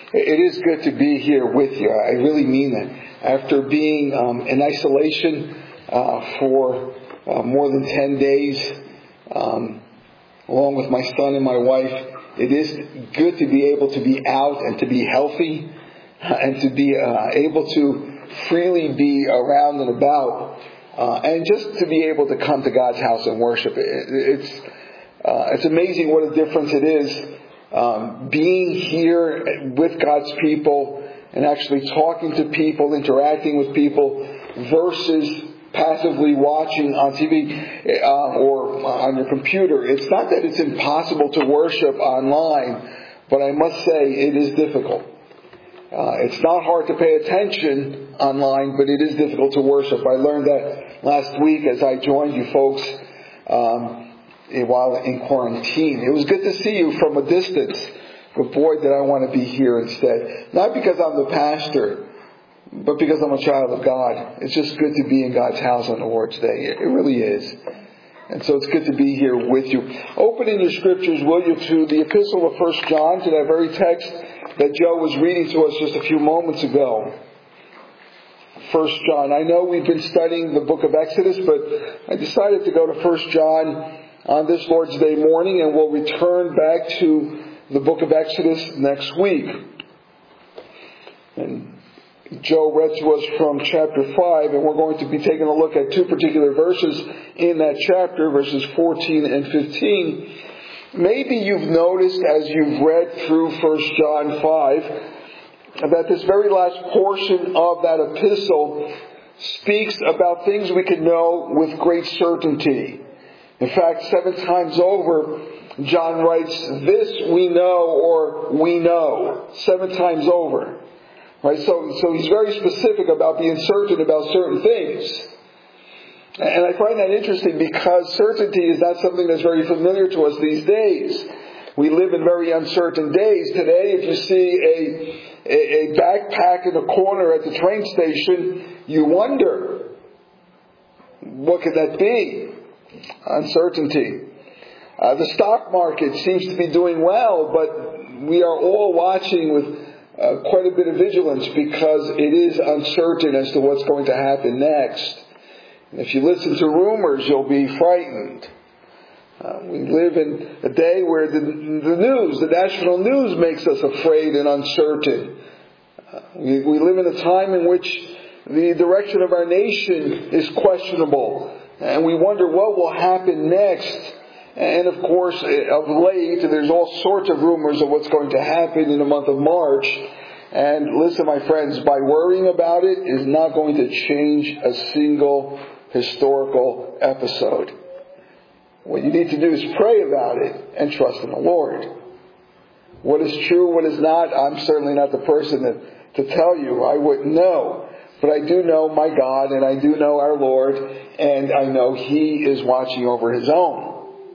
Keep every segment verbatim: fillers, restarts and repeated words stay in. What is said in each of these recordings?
It is good to be here with you. I really mean that. After being um, in isolation uh, for uh, more than ten days, um, along with my son and my wife, it is good to be able to be out and to be healthy and to be uh, able to freely be around and about uh, and just to be able to come to God's house and worship. It, it's uh, it's amazing what a difference it is. Um, being here with God's people and actually talking to people, interacting with people, versus passively watching on T V uh, or on your computer. It's not that it's impossible to worship online, but I must say it is difficult. Uh, it's not hard to pay attention online, but it is difficult to worship. I learned that last week as I joined you folks um, while in quarantine. It was good to see you from a distance, but boy, did I want to be here instead. Not because I'm the pastor, but because I'm a child of God. It's just good to be in God's house on the Lord's Day. It really is. And so it's good to be here with you. Open in your scriptures, will you, to the epistle of First John, to that very text that Joe was reading to us just a few moments ago. First John. I know we've been studying the book of Exodus, but I decided to go to First John on this Lord's Day morning, and we'll return back to the book of Exodus next week. And Joe read to us from chapter five, and we're going to be taking a look at two particular verses in that chapter, verses fourteen and fifteen. Maybe you've noticed as you've read through First John five that this very last portion of that epistle speaks about things we can know with great certainty. In fact, seven times over, John writes, "This we know," or "we know," seven times over. Right? So, so he's very specific about being certain about certain things. And I find that interesting because certainty is not something that's very familiar to us these days. We live in very uncertain days. Today, if you see a, a, a backpack in a corner at the train station, you wonder, what could that be? Uncertainty. Uh, the stock market seems to be doing well, but we are all watching with uh, quite a bit of vigilance because it is uncertain as to what's going to happen next. And if you listen to rumors, you'll be frightened. Uh, we live in a day where the, the news, the national news, makes us afraid and uncertain. Uh, we, we live in a time in which the direction of our nation is questionable. And we wonder what will happen next. And of course, of late, there's all sorts of rumors of what's going to happen in the month of March. And listen, my friends, by worrying about it is not going to change a single historical episode. What you need to do is pray about it and trust in the Lord. What is true, what is not, I'm certainly not the person to, to tell you. I wouldn't know. But I do know my God, and I do know our Lord, and I know He is watching over His own.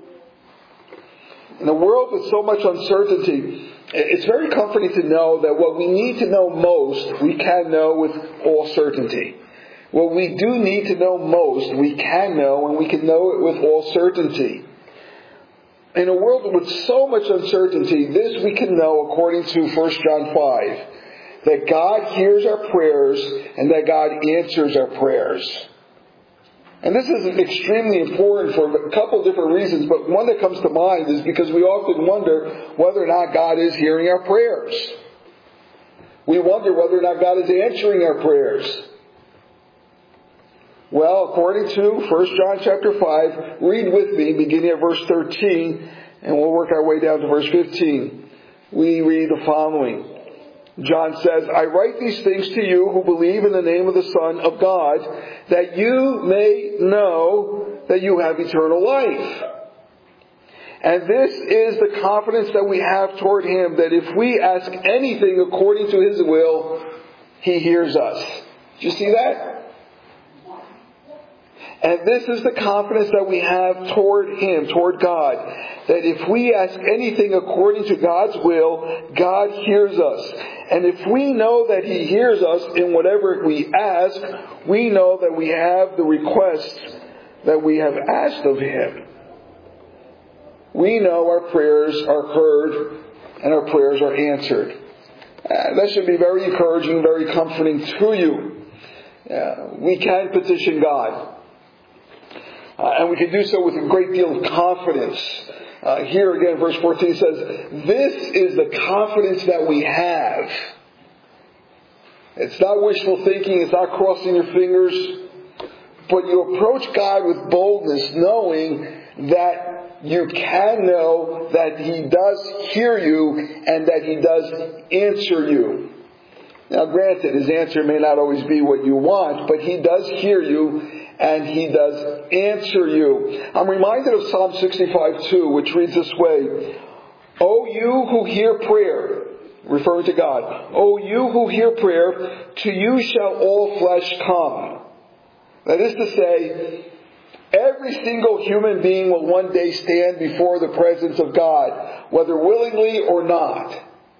In a world with so much uncertainty, it's very comforting to know that what we need to know most, we can know with all certainty. What we do need to know most, we can know, and we can know it with all certainty. In a world with so much uncertainty, this we can know according to First John five. That God hears our prayers and that God answers our prayers. And this is extremely important for a couple of different reasons, but one that comes to mind is because we often wonder whether or not God is hearing our prayers. We wonder whether or not God is answering our prayers. Well, according to First John chapter five, read with me beginning at verse thirteen, and we'll work our way down to verse fifteen. We read the following. John says, "I write these things to you who believe in the name of the Son of God, that you may know that you have eternal life. And this is the confidence that we have toward Him, that if we ask anything according to His will, He hears us." Do you see that? And this is the confidence that we have toward Him, toward God, that if we ask anything according to God's will, God hears us. And if we know that He hears us in whatever we ask, we know that we have the requests that we have asked of Him. We know our prayers are heard and our prayers are answered. Uh, that should be very encouraging, very comforting to you. Uh, we can petition God. Uh, and we can do so with a great deal of confidence. Uh, here again, verse fourteen says, this is the confidence that we have. It's not wishful thinking, it's not crossing your fingers, but you approach God with boldness, knowing that you can know that He does hear you and that He does answer you. Now granted, His answer may not always be what you want, but He does hear you and He does answer you. I'm reminded of Psalm sixty-five two, which reads this way, O you who hear prayer, referring to God, O you who hear prayer, to you shall all flesh come. That is to say, every single human being will one day stand before the presence of God, whether willingly or not.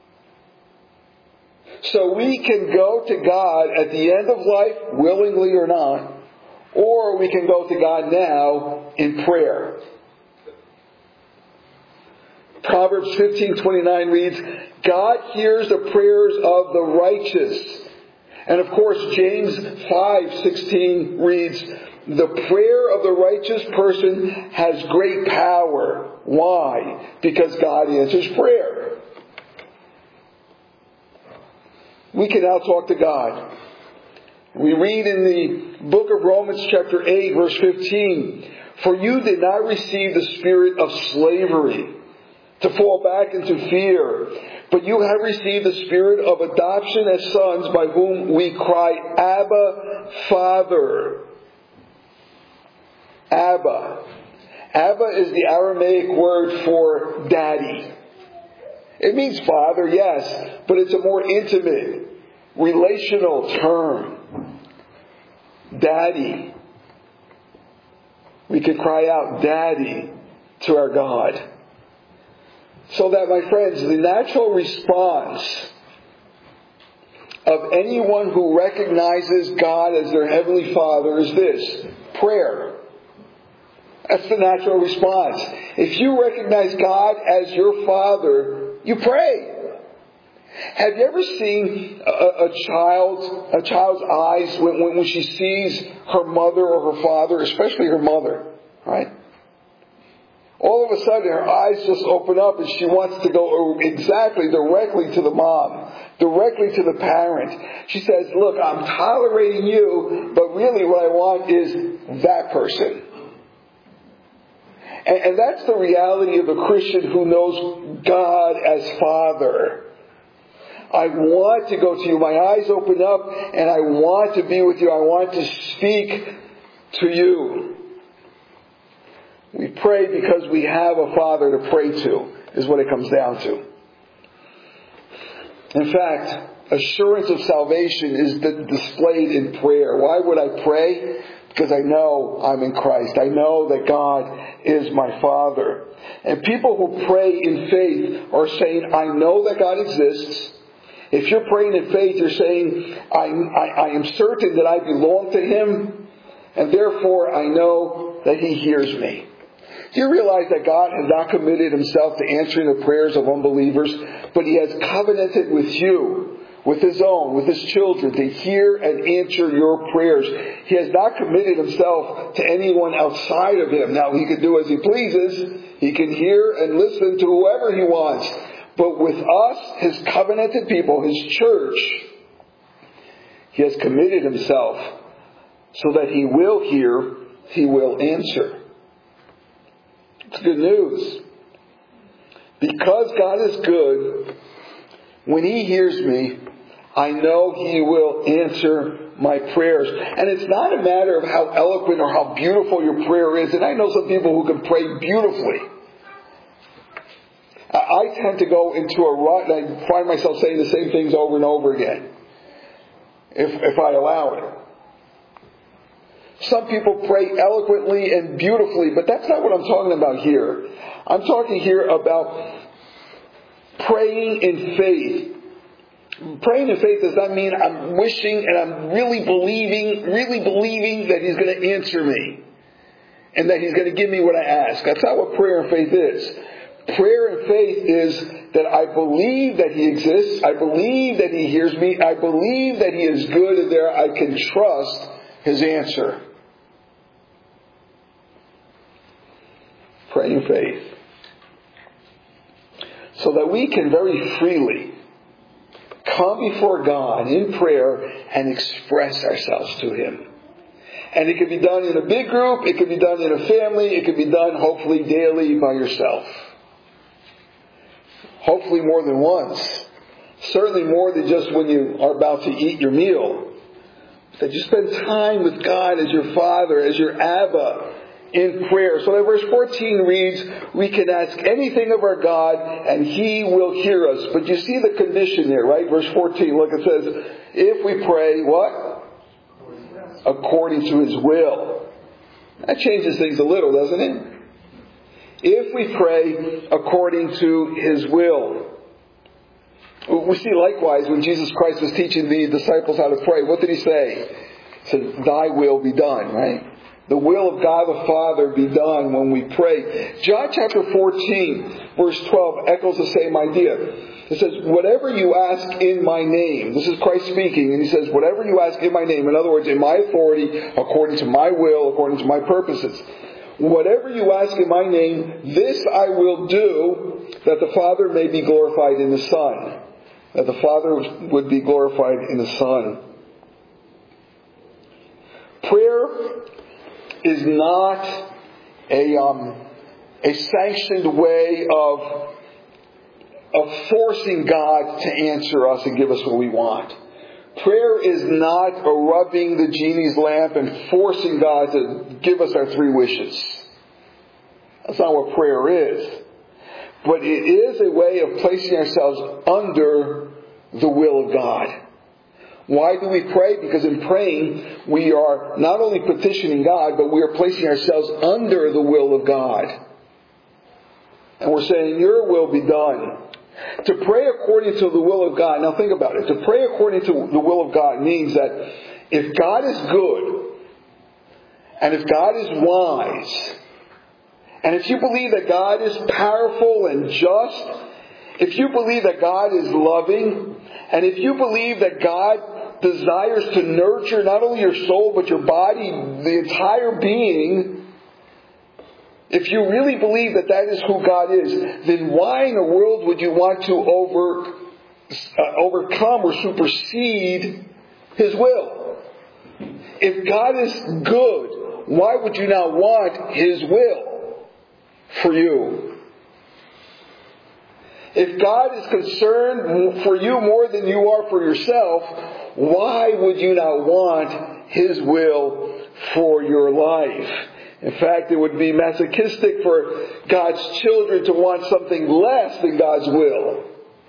So we can go to God at the end of life, willingly or not, or we can go to God now in prayer. Proverbs fifteen twenty-nine reads, God hears the prayers of the righteous. And of course, James five sixteen reads, the prayer of the righteous person has great power. Why? Because God answers prayer. We can now talk to God. We read in the book of Romans chapter eight verse fifteen, for you did not receive the spirit of slavery to fall back into fear, but you have received the spirit of adoption as sons, by whom we cry, Abba, Father. Abba. Abba is the Aramaic word for daddy. It means father, yes, but it's a more intimate, relational term. Daddy. We could cry out, Daddy, to our God. So that, my friends, the natural response of anyone who recognizes God as their Heavenly Father is this, prayer. That's the natural response. If you recognize God as your Father, you pray. Have you ever seen a, a child, a child's eyes when, when she sees her mother or her father, especially her mother, right? All of a sudden, her eyes just open up and she wants to go exactly, directly to the mom, directly to the parent. She says, look, I'm tolerating you, but really what I want is that person. And, and that's the reality of a Christian who knows God as Father. I want to go to you. My eyes open up and I want to be with you. I want to speak to you. We pray because we have a Father to pray to, is what it comes down to. In fact, assurance of salvation is displayed in prayer. Why would I pray? Because I know I'm in Christ. I know that God is my Father. And people who pray in faith are saying, I know that God exists. If you're praying in faith, you're saying, I, I, I am certain that I belong to Him, and therefore I know that He hears me. Do you realize that God has not committed Himself to answering the prayers of unbelievers, but He has covenanted with you, with His own, with His children, to hear and answer your prayers. He has not committed Himself to anyone outside of Him. Now, He can do as He pleases. He can hear and listen to whoever He wants. But with us, His covenanted people, His church, He has committed Himself so that He will hear, He will answer. It's good news. Because God is good, when He hears me, I know He will answer my prayers. And it's not a matter of how eloquent or how beautiful your prayer is. And I know some people who can pray beautifully. I tend to go into a rut and I find myself saying the same things over and over again. If, if I allow it. Some people pray eloquently and beautifully, but that's not what I'm talking about here. I'm talking here about praying in faith. Praying in faith does not mean I'm wishing and I'm really believing, really believing that He's going to answer me. And that He's going to give me what I ask. That's not what prayer and faith is. Prayer and faith is that I believe that He exists, I believe that He hears me, I believe that He is good, and there I can trust His answer. Pray in faith. So that we can very freely come before God in prayer and express ourselves to Him. And it can be done in a big group, it can be done in a family, it can be done hopefully daily by yourself. Hopefully more than once. Certainly more than just when you are about to eat your meal. That you spend time with God as your Father, as your Abba, in prayer. So that verse fourteen reads, we can ask anything of our God and He will hear us. But you see the condition there, right? Verse fourteen, look, it says, if we pray, what? According to His will. That changes things a little, doesn't it? If we pray according to His will. We see likewise when Jesus Christ was teaching the disciples how to pray, what did He say? He said, Thy will be done, right? The will of God the Father be done when we pray. John chapter fourteen, verse twelve echoes the same idea. It says, whatever you ask in my name. This is Christ speaking, and He says, whatever you ask in my name. In other words, in my authority, according to my will, according to my purposes. Whatever you ask in my name, this I will do, that the Father may be glorified in the Son. That the Father would be glorified in the Son. Prayer is not a um, a sanctioned way of of forcing God to answer us and give us what we want. Prayer is not a rubbing the genie's lamp and forcing God to give us our three wishes. That's not what prayer is. But it is a way of placing ourselves under the will of God. Why do we pray? Because in praying, we are not only petitioning God, but we are placing ourselves under the will of God. And we're saying, Your will be done. To pray according to the will of God, now think about it. To pray according to the will of God means that if God is good, and if God is wise, and if you believe that God is powerful and just, if you believe that God is loving, and if you believe that God desires to nurture not only your soul but your body, the entire being, if you really believe that that is who God is, then why in the world would you want to over, uh, overcome or supersede His will? If God is good, why would you not want His will for you? If God is concerned for you more than you are for yourself, why would you not want His will for your life? In fact, it would be masochistic for God's children to want something less than God's will.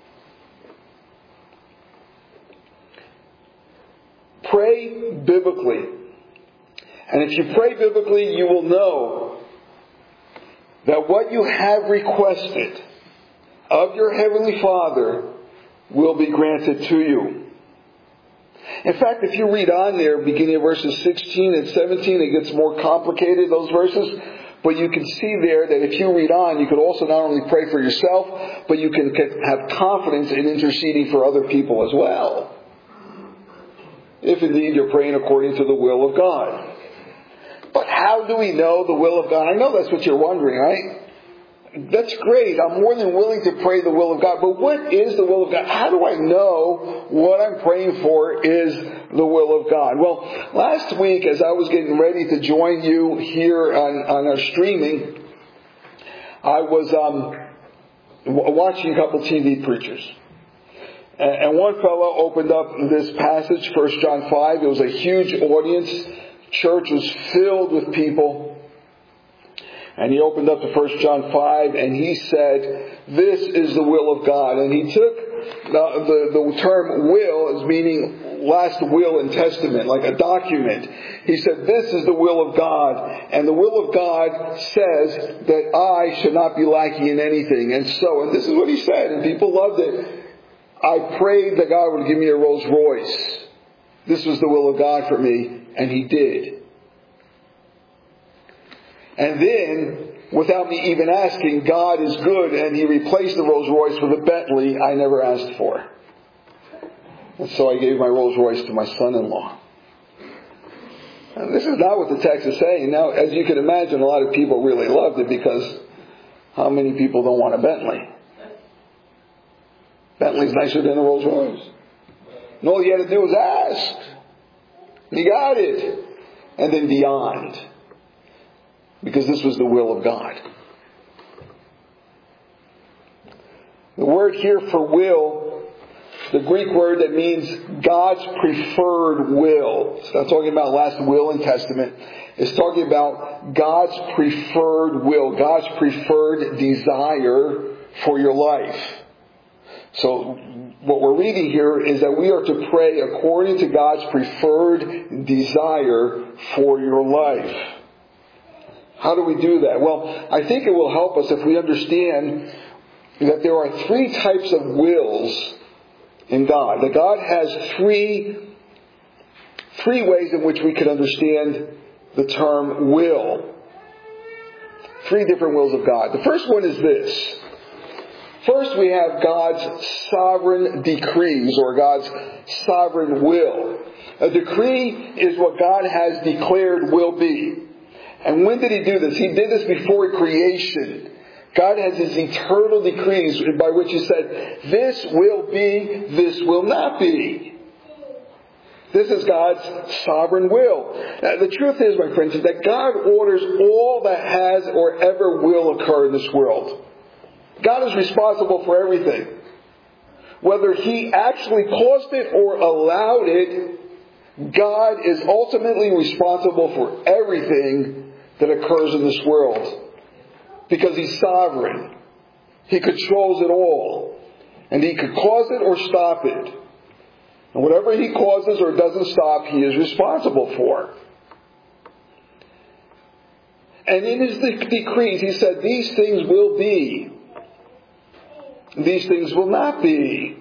Pray biblically. And if you pray biblically, you will know that what you have requested of your Heavenly Father will be granted to you. In fact, if you read on there, beginning of verses sixteen and seventeen, it gets more complicated, those verses. But you can see there that if you read on, you could also not only pray for yourself, but you can have confidence in interceding for other people as well. If indeed you're praying according to the will of God. But how do we know the will of God? I know that's what you're wondering, right? That's great. I'm more than willing to pray the will of God. But what is the will of God? How do I know what I'm praying for is the will of God? Well, last week as I was getting ready to join you here on, on our streaming, I was um, watching a couple T V preachers. And, and one fellow opened up this passage, First John five. It was a huge audience. Church was filled with people. And he opened up to First John five and he said, this is the will of God. And he took the, the, the term will as meaning last will and testament, like a document. He said, this is the will of God. And the will of God says that I should not be lacking in anything. And so, and this is what he said, and people loved it. I prayed that God would give me a Rolls Royce. This was the will of God for me, and He did. And then, without me even asking, God is good, and He replaced the Rolls Royce with a Bentley I never asked for. And so I gave my Rolls Royce to my son-in-law. And this is not what the text is saying. Now, as you can imagine, a lot of people really loved it, because how many people don't want a Bentley? Bentley's nicer than a Rolls Royce. And all you had to do was ask. You got it. And then beyond. Because this was the will of God. The word here for will, the Greek word that means God's preferred will. It's not talking about last will and testament. It's talking about God's preferred will, God's preferred desire for your life. So what we're reading here is that we are to pray according to God's preferred desire for your life. How do we do that? Well, I think it will help us if we understand that there are three types of wills in God. That God has three, three ways in which we can understand the term will. Three different wills of God. The first one is this. First, we have God's sovereign decrees, or God's sovereign will. A decree is what God has declared will be. And when did He do this? He did this before creation. God has His eternal decrees by which He said, this will be, this will not be. This is God's sovereign will. Now, the truth is, my friends, is that God orders all that has or ever will occur in this world. God is responsible for everything. Whether He actually caused it or allowed it, God is ultimately responsible for everything that occurs in this world. Because He's sovereign. He controls it all. And He could cause it or stop it. And whatever He causes or doesn't stop, He is responsible for. And in His decrees, He said, these things will be. These things will not be.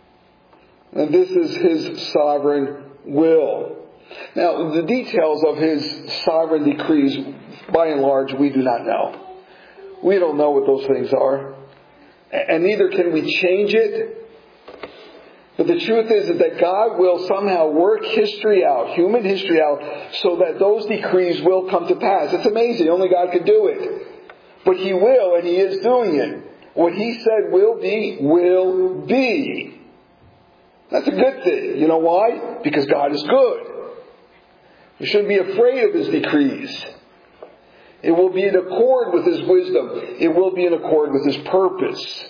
And this is His sovereign will. Now, the details of His sovereign decrees, by and large, we do not know. We don't know what those things are. And neither can we change it. But the truth is, is that God will somehow work history out, human history out, so that those decrees will come to pass. It's amazing. Only God could do it. But He will, and He is doing it. What He said will be, will be. That's a good thing. You know why? Because God is good. We shouldn't be afraid of His decrees. It will be in accord with His wisdom. It will be in accord with His purpose.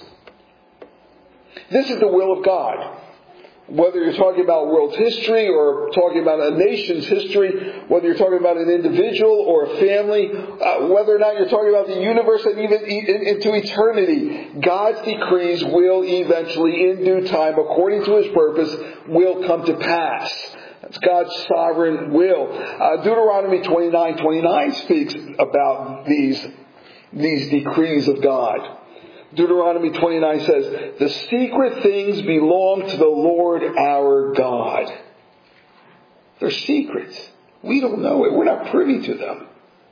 This is the will of God. Whether you're talking about world history or talking about a nation's history, whether you're talking about an individual or a family, uh, whether or not you're talking about the universe and even in, into eternity, God's decrees will eventually, in due time, according to His purpose, will come to pass. That's God's sovereign will. Uh, Deuteronomy twenty-nine twenty-nine speaks about these, these decrees of God. Deuteronomy twenty-nine says, the secret things belong to the Lord our God. They're secrets. We don't know it. We're not privy to them.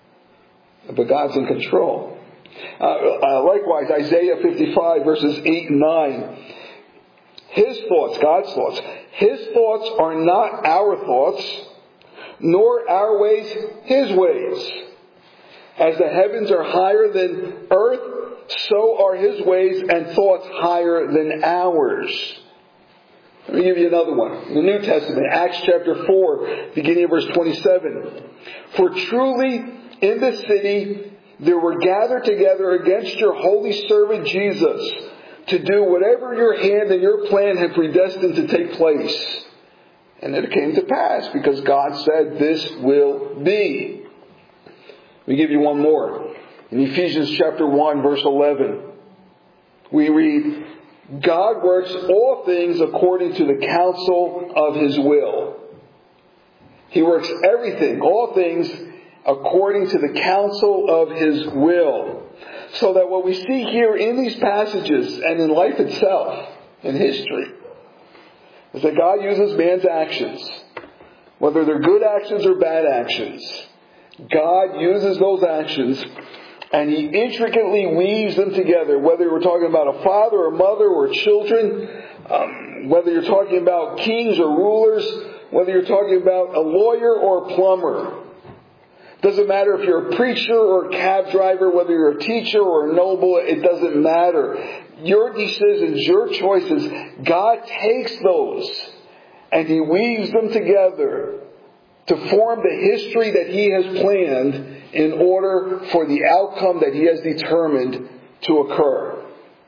But God's in control. Uh, uh, likewise, Isaiah fifty-five verses eight and nine. His thoughts, God's thoughts, His thoughts are not our thoughts, nor our ways His ways. As the heavens are higher than earth, so are His ways and thoughts higher than ours. Let me give you another one. The New Testament, Acts chapter four, beginning of verse twenty-seven. For truly in the city there were gathered together against your holy servant Jesus, to do whatever your hand and your plan had predestined to take place. And it came to pass, because God said this will be. Let me give you one more. In Ephesians chapter one, verse eleven, we read, God works all things according to the counsel of His will. He works everything, all things, according to the counsel of His will. So that what we see here in these passages and in life itself, in history, is that God uses man's actions, whether they're good actions or bad actions. God uses those actions And He intricately weaves them together, whether we're talking about a father or mother or children, um, whether you're talking about kings or rulers, whether you're talking about a lawyer or a plumber. Doesn't matter if you're a preacher or a cab driver, whether you're a teacher or a noble, it doesn't matter. Your decisions, your choices, God takes those and He weaves them together to form the history that He has planned in order for the outcome that He has determined to occur.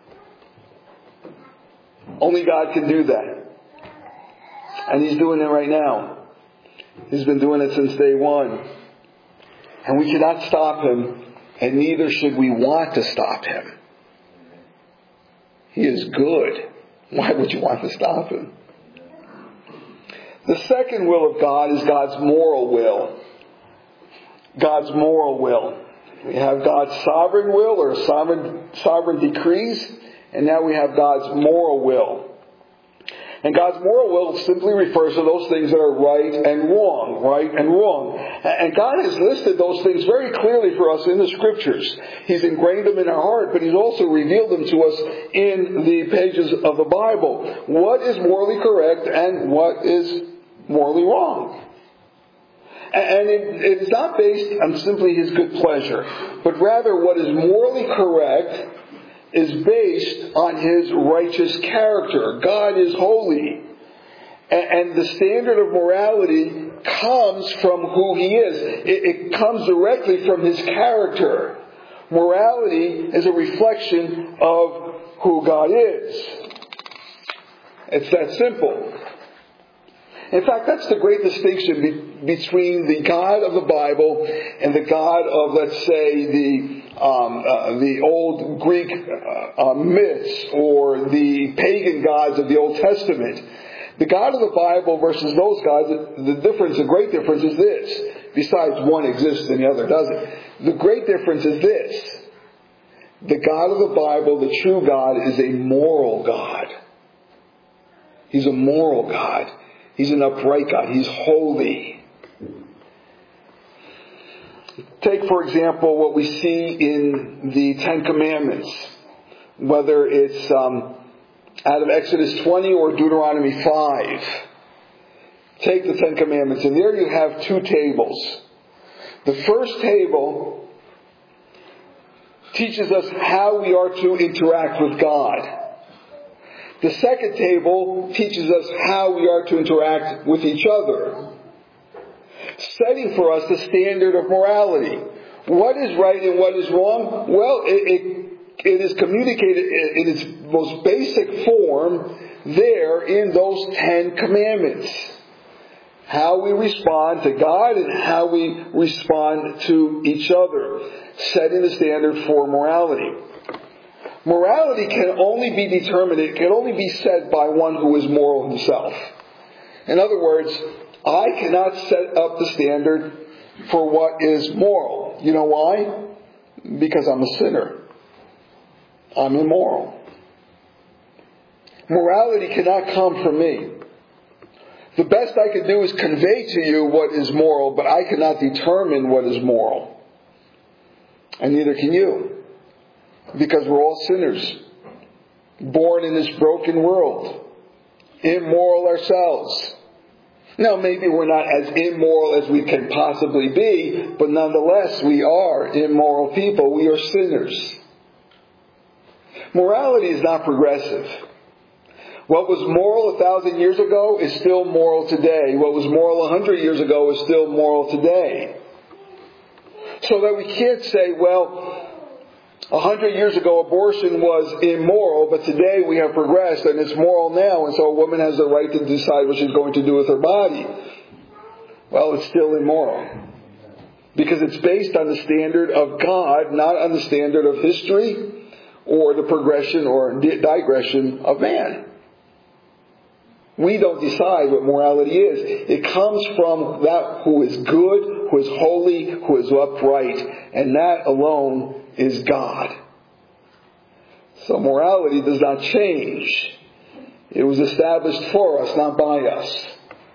Only God can do that. And He's doing it right now. He's been doing it since day one. And we cannot stop Him, and neither should we want to stop Him. He is good. Why would you want to stop Him? The second will of God is God's moral will. God's moral will. We have God's sovereign will or sovereign, sovereign decrees, and now we have God's moral will. And God's moral will simply refers to those things that are right and wrong, right and wrong. And God has listed those things very clearly for us in the Scriptures. He's ingrained them in our heart, but He's also revealed them to us in the pages of the Bible. What is morally correct and what is morally wrong? And it, it's not based on simply His good pleasure, but rather what is morally correct is based on His righteous character. God is holy. And the standard of morality comes from who He is. It comes directly from His character. Morality is a reflection of who God is. It's that simple. In fact, that's the great distinction be- between the God of the Bible and the God of, let's say, the um, uh, the old Greek uh, uh, myths or the pagan gods of the Old Testament. The God of the Bible versus those gods, the difference, the great difference is this. Besides, one exists and the other doesn't. The great difference is this. The God of the Bible, the true God, is a moral God. He's a moral God. He's an upright God. He's holy. Take, for example, what we see in the Ten Commandments. Whether it's um, out of Exodus twenty or Deuteronomy five. Take the Ten Commandments, and there you have two tables. The first table teaches us how we are to interact with God. The second table teaches us how we are to interact with each other, setting for us the standard of morality. What is right and what is wrong? Well, it, it, it is communicated in its most basic form there in those Ten Commandments. How we respond to God and how we respond to each other, setting the standard for morality. Morality can only be determined, it can only be set by one who is moral himself. In other words, I cannot set up the standard for what is moral. You know why? Because I'm a sinner. I'm immoral. Morality cannot come from me. The best I can do is convey to you what is moral, but I cannot determine what is moral. And neither can you. Because we're all sinners, born in this broken world, immoral ourselves. Now, maybe we're not as immoral as we can possibly be, but nonetheless, we are immoral people. We are sinners. Morality is not progressive. What was moral a thousand years ago is still moral today. What was moral a hundred years ago is still moral today. So that we can't say, well, A hundred years ago, abortion was immoral, but today we have progressed and it's moral now, and so a woman has the right to decide what she's going to do with her body. Well, it's still immoral. Because it's based on the standard of God, not on the standard of history or the progression or digression of man. We don't decide what morality is. It comes from that who is good, who is holy, who is upright, and that alone is God. So morality does not change. It was established for us, not by us.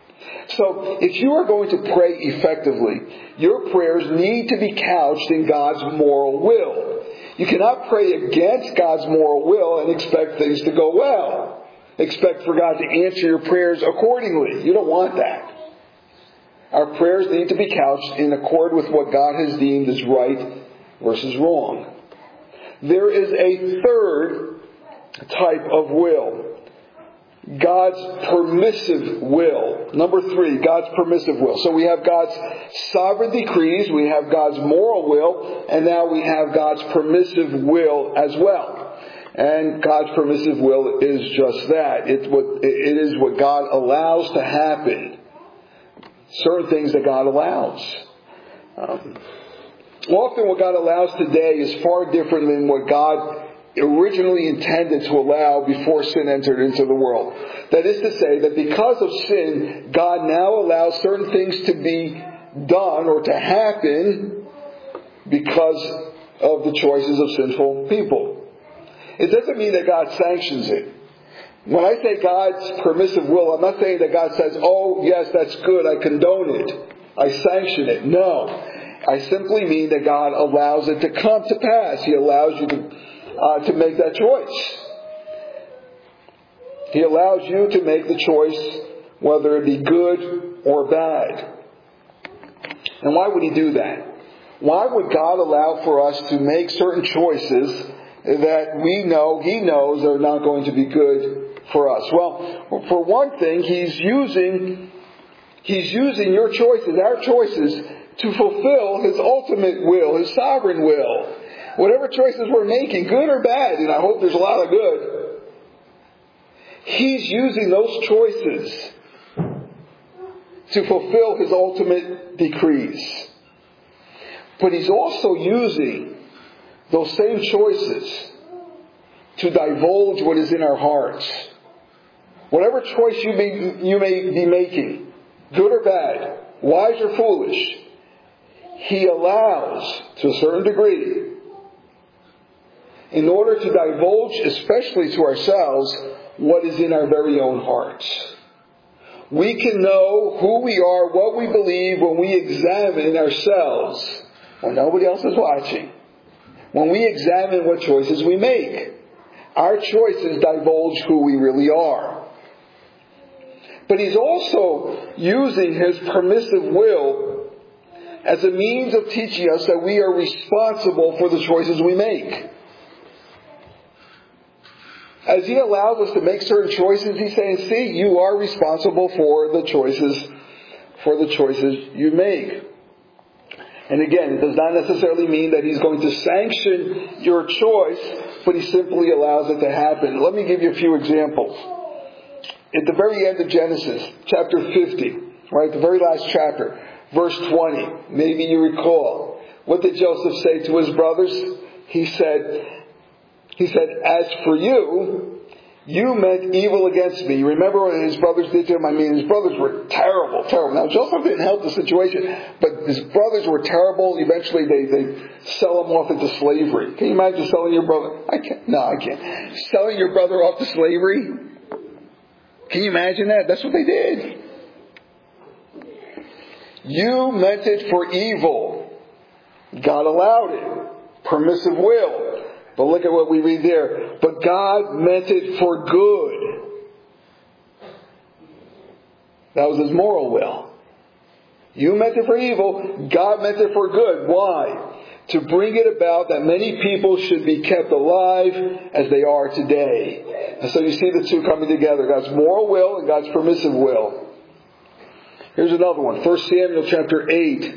So, if you are going to pray effectively, your prayers need to be couched in God's moral will. You cannot pray against God's moral will and expect things to go well. Expect for God to answer your prayers accordingly. You don't want that. Our prayers need to be couched in accord with what God has deemed as right versus wrong. There is a third type of will. God's permissive will. Number three, God's permissive will. So we have God's sovereign decrees, we have God's moral will, and now we have God's permissive will as well. And God's permissive will is just that. It's what, it is what God allows to happen. Certain things that God allows. Um, often what God allows today is far different than what God originally intended to allow before sin entered into the world. That is to say that because of sin, God now allows certain things to be done or to happen because of the choices of sinful people. It doesn't mean that God sanctions it. When I say God's permissive will, I'm not saying that God says, oh, yes, that's good, I condone it, I sanction it. No. I simply mean that God allows it to come to pass. He allows you to Uh, to make that choice. He allows you to make the choice whether it be good or bad. And why would He do that? Why would God allow for us to make certain choices that we know, He knows, are not going to be good for us? Well, for one thing, He's using, He's using your choices, our choices, to fulfill His ultimate will, His sovereign will. Whatever choices we're making, good or bad, and I hope there's a lot of good, He's using those choices to fulfill His ultimate decrees. But He's also using those same choices to divulge what is in our hearts. Whatever choice you may, you may be making, good or bad, wise or foolish, He allows, to a certain degree, in order to divulge, especially to ourselves, what is in our very own hearts. We can know who we are, what we believe, when we examine ourselves, when nobody else is watching. When we examine what choices we make. Our choices divulge who we really are. But He's also using His permissive will as a means of teaching us that we are responsible for the choices we make. As He allows us to make certain choices, He's saying, see, you are responsible for the choices, for the choices you make. And again, it does not necessarily mean that He's going to sanction your choice, but He simply allows it to happen. Let me give you a few examples. At the very end of Genesis, chapter fifty, right, the very last chapter, verse twenty, maybe you recall, what did Joseph say to his brothers? He said, He said, as for you, you meant evil against me. You remember what his brothers did to him? I mean, his brothers were terrible, terrible. Now, Joseph didn't help the situation, but his brothers were terrible. Eventually, they, they sell him off into slavery. Can you imagine selling your brother? I can't. No, I can't. Selling your brother off to slavery? Can you imagine that? That's what they did. You meant it for evil. God allowed it. Permissive will. But look at what we read there. But God meant it for good. That was His moral will. You meant it for evil. God meant it for good. Why? To bring it about that many people should be kept alive as they are today. And so you see the two coming together. God's moral will and God's permissive will. Here's another one. First Samuel chapter eight.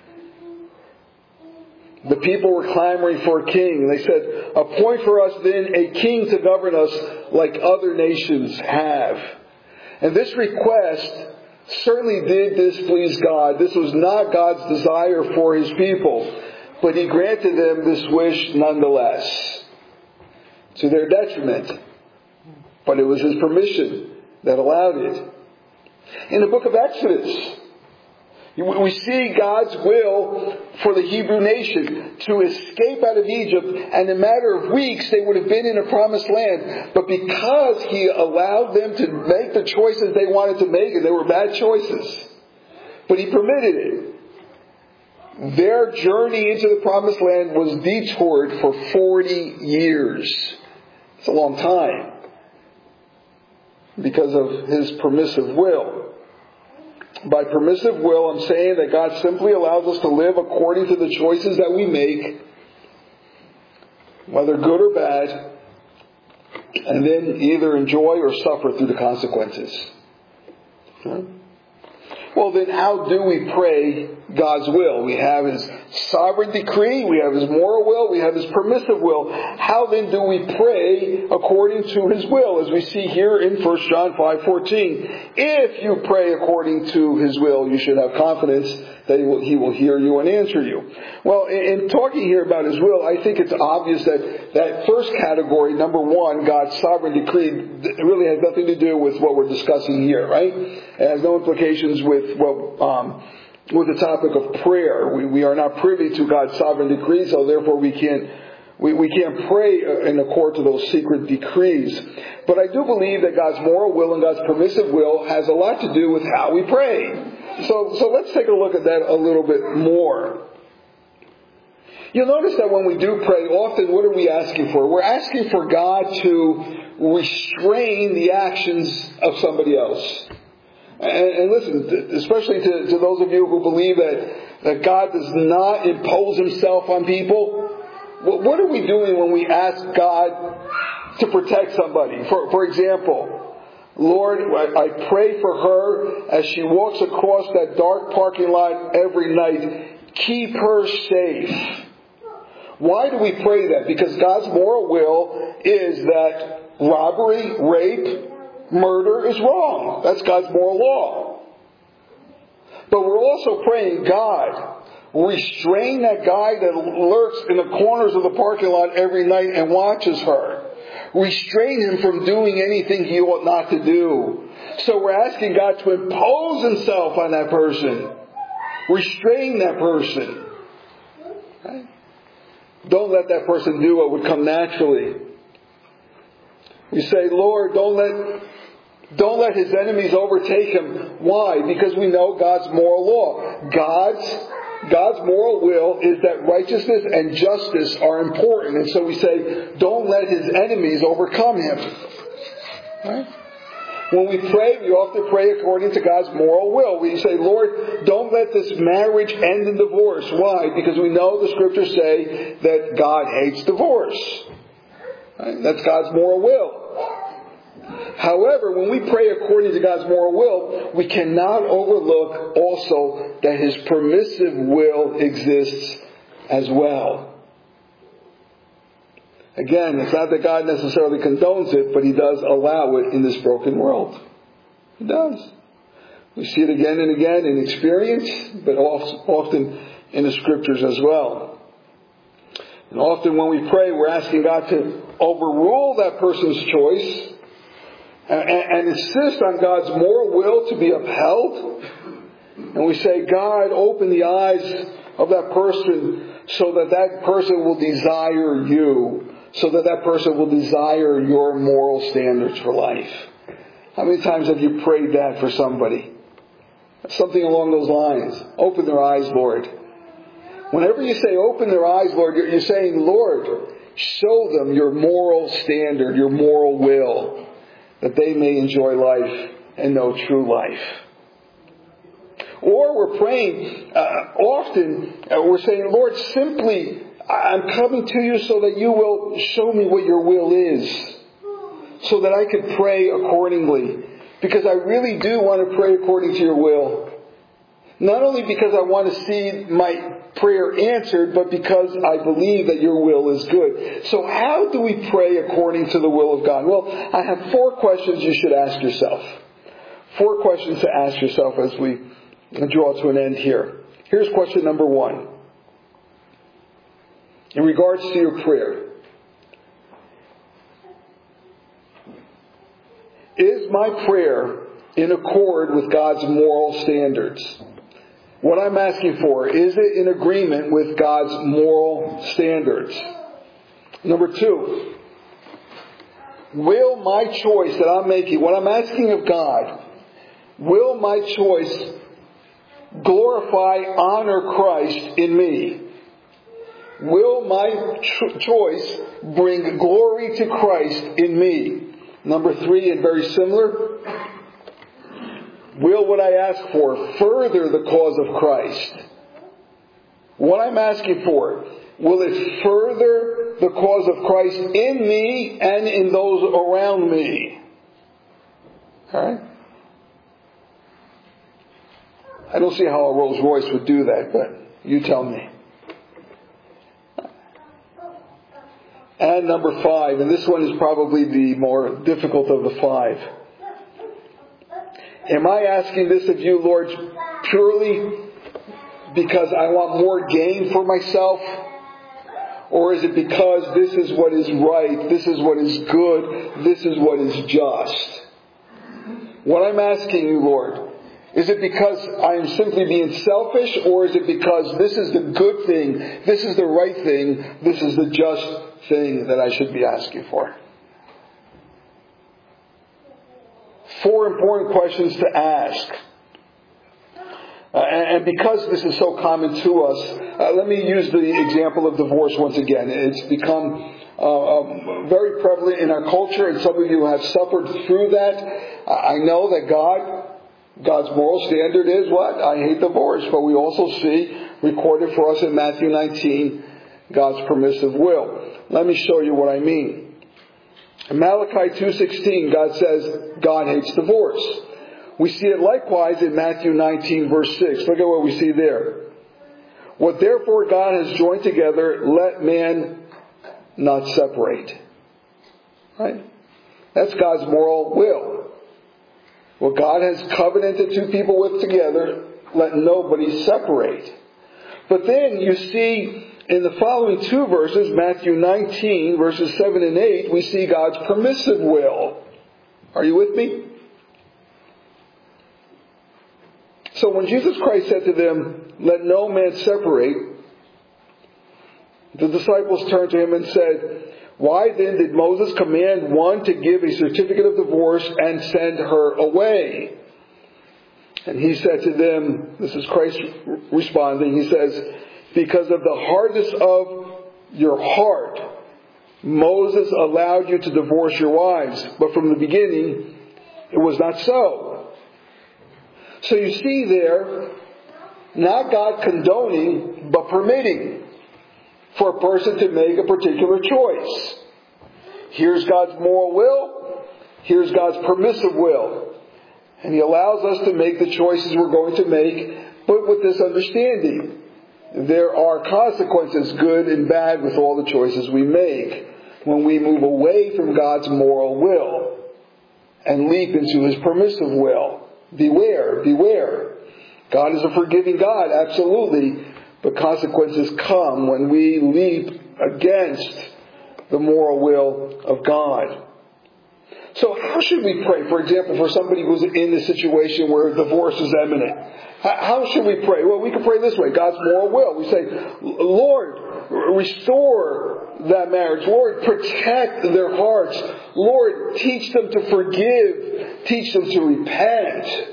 The people were clamoring for a king. They said, appoint for us then a king to govern us like other nations have. And this request certainly did displease God. This was not God's desire for His people. But He granted them this wish nonetheless. To their detriment. But it was His permission that allowed it. In the book of Exodus, We see God's will for the Hebrew nation to escape out of Egypt, and in a matter of weeks they would have been in a promised land. But because He allowed them to make the choices they wanted to make, and they were bad choices, but He permitted it, their journey into the promised land was detoured for forty years. It's a long time because of His permissive will. By permissive will, I'm saying that God simply allows us to live according to the choices that we make, whether good or bad, and then either enjoy or suffer through the consequences. Okay? Well, then how do we pray God's will? We have His sovereign decree, we have His moral will, we have His permissive will. How then do we pray according to His will? As we see here in First John five fourteen. If you pray according to His will, you should have confidence that He will, he will hear you and answer you. Well, in, in talking here about His will, I think it's obvious that that first category, number one, God's sovereign decree, really has nothing to do with what we're discussing here, right? It has no implications with what, um, with the topic of prayer. We, we are not privy to God's sovereign decree, so therefore we can't we, we can't pray in accord to those secret decrees. But I do believe that God's moral will and God's permissive will has a lot to do with how we pray. So, so let's take a look at that a little bit more. You'll notice that when we do pray, often what are we asking for? We're asking for God to restrain the actions of somebody else. And, and listen, especially to, to those of you who believe that, that God does not impose Himself on people, what are we doing when we ask God to protect somebody? For, for example, Lord, I pray for her as she walks across that dark parking lot every night. Keep her safe. Why do we pray that? Because God's moral will is that robbery, rape, murder is wrong. That's God's moral law. But we're also praying, God, restrain that guy that lurks in the corners of the parking lot every night and watches her. Restrain him from doing anything he ought not to do. So we're asking God to impose Himself on that person. Restrain that person. Okay? Don't let that person do what would come naturally. We say, Lord, don't let don't let his enemies overtake him. Why? Because we know God's moral law. God's God's moral will is that righteousness and justice are important. And so we say, don't let his enemies overcome him. Right? When we pray, we often pray according to God's moral will. We say, Lord, don't let this marriage end in divorce. Why? Because we know the Scriptures say that God hates divorce. Right? That's God's moral will. However, when we pray according to God's moral will, we cannot overlook also that His permissive will exists as well. Again, it's not that God necessarily condones it, but He does allow it in this broken world. He does. We see it again and again in experience, but often in the Scriptures as well. And often when we pray, we're asking God to overrule that person's choice and, and insist on God's moral will to be upheld. And we say, God, open the eyes of that person so that that person will desire you. So that that person will desire your moral standards for life. How many times have you prayed that for somebody? Something along those lines. Open their eyes, Lord. Whenever you say open their eyes, Lord, you're saying, Lord, show them your moral standard, your moral will, that they may enjoy life and know true life. Or we're praying, uh, often, uh, we're saying, Lord, simply, I'm coming to you so that you will show me what your will is, so that I can pray accordingly. Because I really do want to pray according to your will. Not only because I want to see my prayer answered, but because I believe that your will is good. So how do we pray according to the will of God? Well, I have four questions you should ask yourself. Four questions to ask yourself as we draw to an end here. Here's question number one. In regards to your prayer, is my prayer in accord with God's moral standards? what I'm asking for, is it in agreement with God's moral standards? Number two, will my choice that I'm making, what I'm asking of God, will my choice glorify, honor Christ in me? Will my ch- choice bring glory to Christ in me? Number three, and very similar, will what I ask for further the cause of Christ? What I'm asking for, will it further the cause of Christ in me and in those around me? Alright? I don't see how a Rolls Royce would do that, but you tell me. And number five, and this one is probably the more difficult of the five. Am I asking this of you, Lord, purely because I want more gain for myself? Or is it because this is what is right, this is what is good, this is what is just? What I'm asking you, Lord, is it because I am simply being selfish, or is it because this is the good thing, this is the right thing, this is the just thing that I should be asking for? Four important questions to ask. Uh, and, and because this is so common to us, uh, let me use the example of divorce once again. It's become uh, um, very prevalent in our culture, and some of you have suffered through that. I know that God, God's moral standard is what? I hate divorce. But we also see recorded for us in Matthew nineteen, God's permissive will. Let me show you what I mean. In Malachi two sixteen, God says God hates divorce. We see it likewise in Matthew nineteen, verse six. Look at what we see there. What therefore God has joined together, let man not separate. Right? That's God's moral will. What God has covenanted two people with together, let nobody separate. But then you see in the following two verses, Matthew nineteen, verses seven and eight, we see God's permissive will. Are you with me? So when Jesus Christ said to them, let no man separate, the disciples turned to him and said, why then did Moses command one to give a certificate of divorce and send her away? And he said to them, this is Christ responding, he says, because of the hardness of your heart, Moses allowed you to divorce your wives. But from the beginning, it was not so. So you see there, not God condoning, but permitting for a person to make a particular choice. Here's God's moral will. Here's God's permissive will. And He allows us to make the choices we're going to make, but with this understanding. There are consequences, good and bad, with all the choices we make when we move away from God's moral will and leap into His permissive will. Beware, beware. God is a forgiving God, absolutely, but consequences come when we leap against the moral will of God. So how should we pray, for example, for somebody who's in a situation where divorce is imminent? How should we pray? Well, we can pray this way, God's moral will. We say, Lord, restore that marriage. Lord, protect their hearts. Lord, teach them to forgive. Teach them to repent.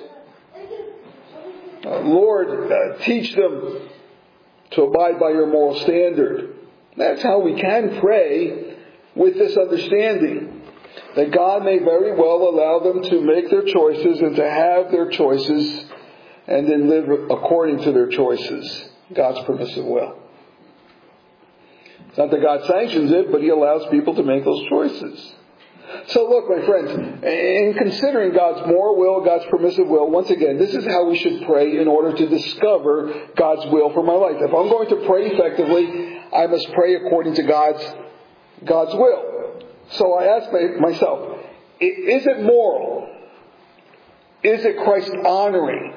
Uh, Lord, uh, teach them to abide by your moral standard. That's how we can pray, with this understanding that God may very well allow them to make their choices and to have their choices and then live according to their choices. God's permissive will. It's not that God sanctions it, but He allows people to make those choices. So look, my friends, in considering God's moral will, God's permissive will, once again, this is how we should pray in order to discover God's will for my life. If I'm going to pray effectively, I must pray according to God's, God's will. So I ask myself, is it moral? Is it Christ honoring?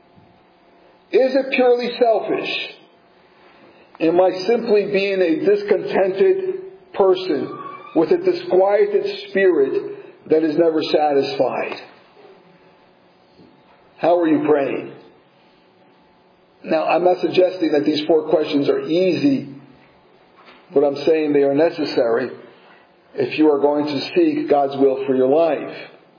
Is it purely selfish? Am I simply being a discontented person with a disquieted spirit that is never satisfied? How are you praying? Now, I'm not suggesting that these four questions are easy, but I'm saying they are necessary if you are going to seek God's will for your life.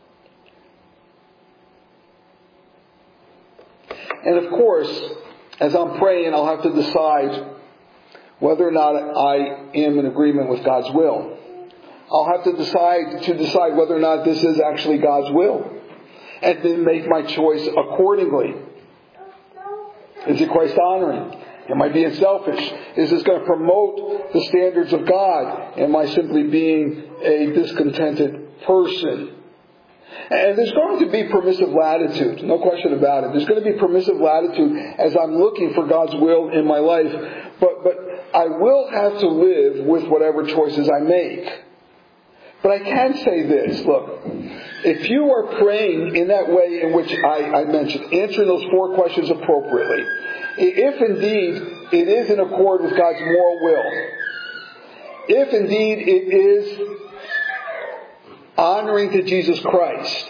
And of course, as I'm praying, I'll have to decide whether or not I am in agreement with God's will. I'll have to decide to decide whether or not this is actually God's will, and then make my choice accordingly. Is it Christ honoring? Am I being selfish? Is this going to promote the standards of God? Am I simply being a discontented person? And there's going to be permissive latitude, no question about it. There's going to be permissive latitude as I'm looking for God's will in my life. But, but I will have to live with whatever choices I make. But I can say this, look, if you are praying in that way in which I, I mentioned, answering those four questions appropriately, if indeed it is in accord with God's moral will, if indeed it is honoring to Jesus Christ,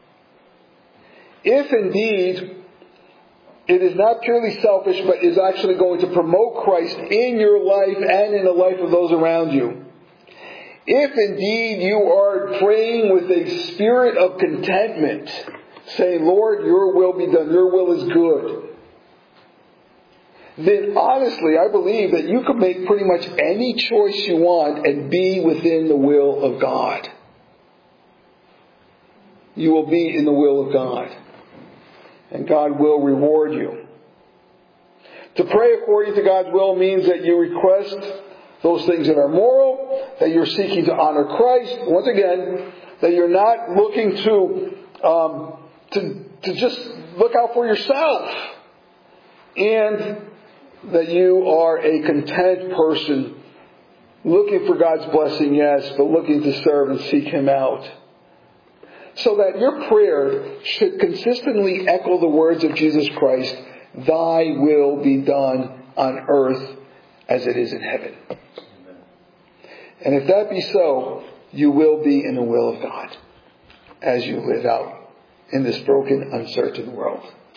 if indeed it is not purely selfish but is actually going to promote Christ in your life and in the life of those around you, if indeed you are praying with a spirit of contentment, saying, Lord, your will be done, your will is good, then honestly, I believe that you can make pretty much any choice you want and be within the will of God. You will be in the will of God. And God will reward you. To pray according to God's will means that you request those things that are moral, that you're seeking to honor Christ. Once again, that you're not looking to um, to, to just look out for yourself. And that you are a content person, looking for God's blessing, yes, but looking to serve and seek Him out. So that your prayer should consistently echo the words of Jesus Christ, Thy will be done on earth as it is in heaven. And if that be so, you will be in the will of God as you live out in this broken, uncertain world.